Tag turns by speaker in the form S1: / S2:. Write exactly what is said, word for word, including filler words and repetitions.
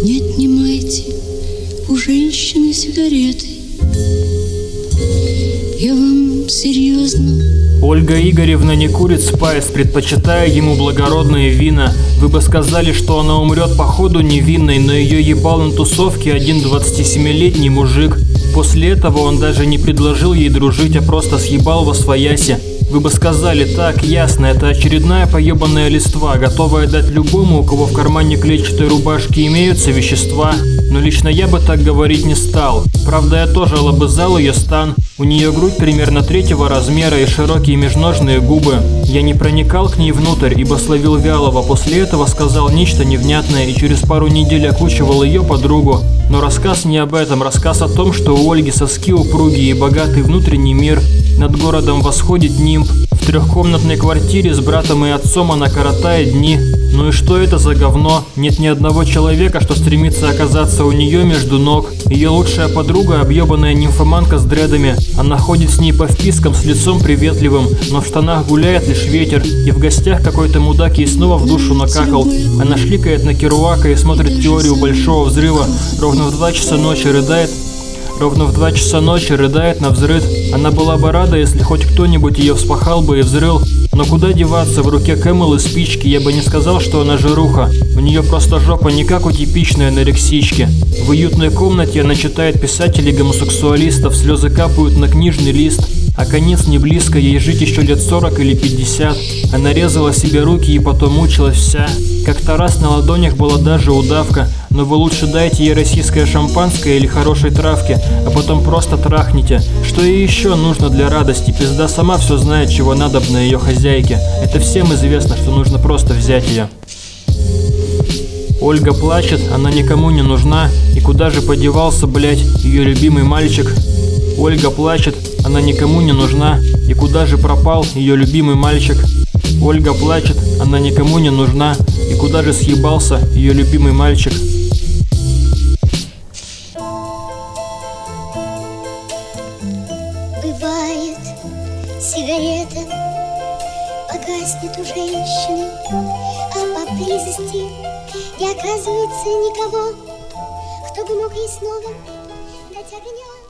S1: Не отнимайте у женщины сигареты. Я вам серьезно.
S2: Ольга Игоревна не курит спайс, предпочитая ему благородные вина. Вы бы сказали, что она умрет по ходу невинной, но ее ебал на тусовке один двадцатисемилетний мужик. После этого он даже не предложил ей дружить, а просто съебал восвояси. Вы бы сказали: так, ясно, это очередная поебанная листва, готовая дать любому, у кого в кармане клетчатой рубашки имеются вещества. Но лично я бы так говорить не стал. Правда, я тоже лобызал ее стан. У нее грудь примерно третьего размера и широкие межножные губы. Я не проникал к ней внутрь, ибо словил вялого. После этого сказал нечто невнятное и через пару недель окучивал ее подругу. Но рассказ не об этом. Рассказ о том, что у Ольги соски упругие и богатый внутренний мир. Над городом восходит нимб. В трехкомнатной квартире с братом и отцом она коротает дни. Ну и что это за говно? Нет ни одного человека, что стремится оказаться у нее между ног. Ее лучшая подруга, объебанная нимфоманка с дредами. Она ходит с ней по впискам с лицом приветливым, но в штанах гуляет лишь ветер. И в гостях какой-то мудак ей снова в душу накакал. Она шликает на Керуака и смотрит теорию большого взрыва. Ровно в два часа ночи рыдает. Ровно в два часа ночи рыдает на взрыв. Она была бы рада, если хоть кто-нибудь ее вспахал бы и взрыл. Но куда деваться, в руке Кэмэл и спички. Я бы не сказал, что она жируха. У нее просто жопа не как у типичной анорексички. В уютной комнате она читает писателей-гомосексуалистов. Слезы капают на книжный лист. А конец не близко, ей жить еще лет сорок или пятьдесят. Она резала себе руки и потом мучилась вся. Как-то раз на ладонях была даже удавка. Но вы лучше дайте ей российское шампанское или хорошей травки, а потом просто трахните. Что ей еще нужно для радости? Пизда сама все знает, чего надобно ее хозяйке. Это всем известно, что нужно просто взять ее. Ольга плачет, она никому не нужна. И куда же подевался, блять, ее любимый мальчик? Ольга плачет, она никому не нужна. И куда же пропал ее любимый мальчик? Ольга плачет, она никому не нужна. И куда же съебался ее любимый мальчик?
S3: Бывает, сигарета погаснет у женщины, а поблизости не оказывается никого, кто бы мог ей снова дать огня.